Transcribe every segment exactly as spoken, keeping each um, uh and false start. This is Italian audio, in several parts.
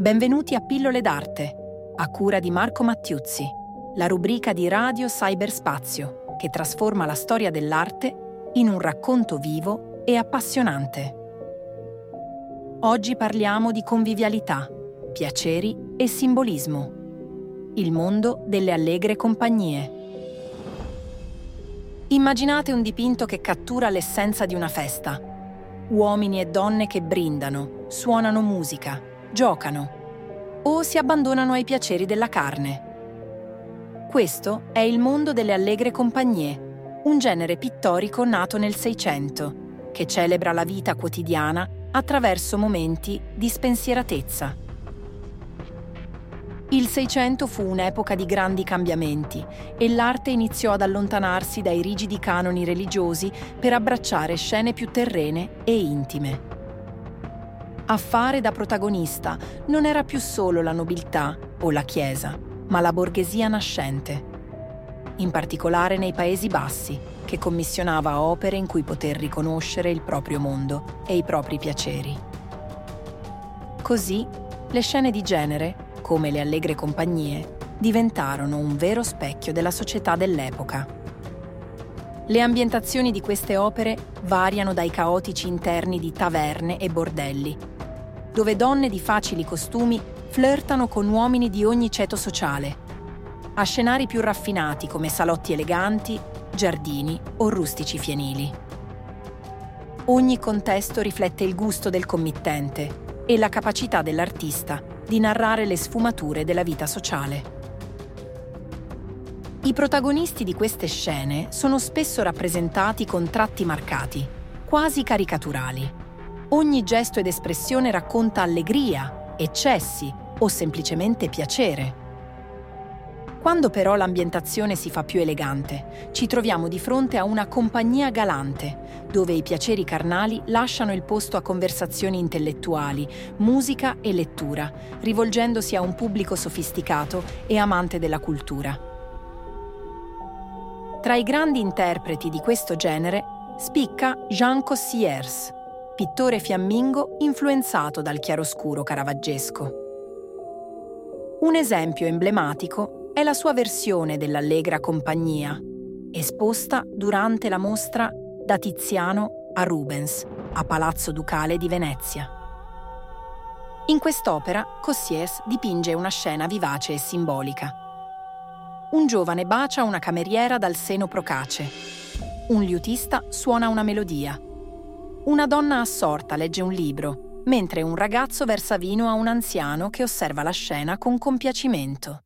Benvenuti a Pillole d'Arte, a cura di Marco Mattiuzzi, la rubrica di Radio Cyberspazio che trasforma la storia dell'arte in un racconto vivo e appassionante. Oggi parliamo di convivialità, piaceri e simbolismo. Il mondo delle allegre compagnie. Immaginate un dipinto che cattura l'essenza di una festa. Uomini e donne che brindano, suonano musica, giocano o si abbandonano ai piaceri della carne. Questo è il mondo delle allegre compagnie, un genere pittorico nato nel Seicento, che celebra la vita quotidiana attraverso momenti di spensieratezza. Il Seicento fu un'epoca di grandi cambiamenti e l'arte iniziò ad allontanarsi dai rigidi canoni religiosi per abbracciare scene più terrene e intime. A fare da protagonista non era più solo la nobiltà o la chiesa, ma la borghesia nascente, in particolare nei Paesi Bassi, che commissionava opere in cui poter riconoscere il proprio mondo e i propri piaceri. Così, le scene di genere, come le allegre compagnie, diventarono un vero specchio della società dell'epoca. Le ambientazioni di queste opere variano dai caotici interni di taverne e bordelli, dove donne di facili costumi flirtano con uomini di ogni ceto sociale, a scenari più raffinati come salotti eleganti, giardini o rustici fienili. Ogni contesto riflette il gusto del committente e la capacità dell'artista di narrare le sfumature della vita sociale. I protagonisti di queste scene sono spesso rappresentati con tratti marcati, quasi caricaturali. Ogni gesto ed espressione racconta allegria, eccessi o semplicemente piacere. Quando però l'ambientazione si fa più elegante, ci troviamo di fronte a una compagnia galante, dove i piaceri carnali lasciano il posto a conversazioni intellettuali, musica e lettura, rivolgendosi a un pubblico sofisticato e amante della cultura. Tra i grandi interpreti di questo genere spicca Jean Cossiers, pittore fiammingo influenzato dal chiaroscuro caravaggesco. Un esempio emblematico è la sua versione dell'Allegra Compagnia, esposta durante la mostra Da Tiziano a Rubens, a Palazzo Ducale di Venezia. In quest'opera, Cossiers dipinge una scena vivace e simbolica. Un giovane bacia una cameriera dal seno procace. Un liutista suona una melodia. Una donna assorta legge un libro, mentre un ragazzo versa vino a un anziano che osserva la scena con compiacimento.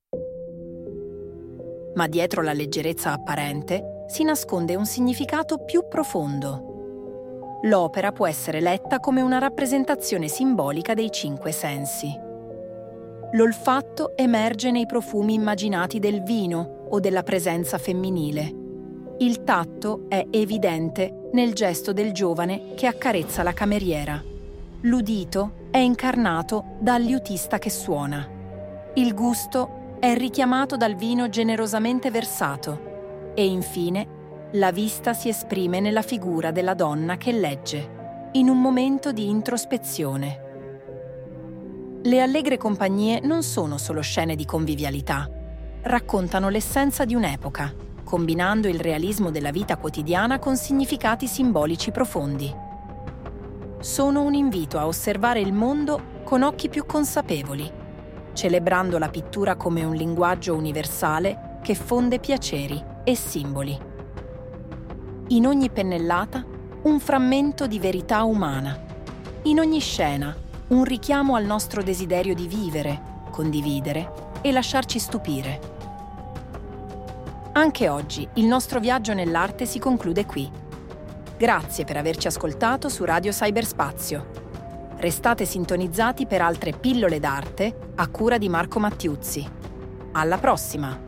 Ma dietro la leggerezza apparente si nasconde un significato più profondo. L'opera può essere letta come una rappresentazione simbolica dei cinque sensi. L'olfatto emerge nei profumi immaginati del vino o della presenza femminile. Il tatto è evidente nel gesto del giovane che accarezza la cameriera. L'udito è incarnato dal liutista che suona. Il gusto è richiamato dal vino generosamente versato. E infine, la vista si esprime nella figura della donna che legge, in un momento di introspezione. Le allegre compagnie non sono solo scene di convivialità. Raccontano l'essenza di un'epoca, combinando il realismo della vita quotidiana con significati simbolici profondi. Sono un invito a osservare il mondo con occhi più consapevoli, celebrando la pittura come un linguaggio universale che fonde piaceri e simboli. In ogni pennellata, un frammento di verità umana. In ogni scena, un richiamo al nostro desiderio di vivere, condividere e lasciarci stupire. Anche oggi il nostro viaggio nell'arte si conclude qui. Grazie per averci ascoltato su Radio Cyberspazio. Restate sintonizzati per altre pillole d'arte a cura di Marco Mattiuzzi. Alla prossima!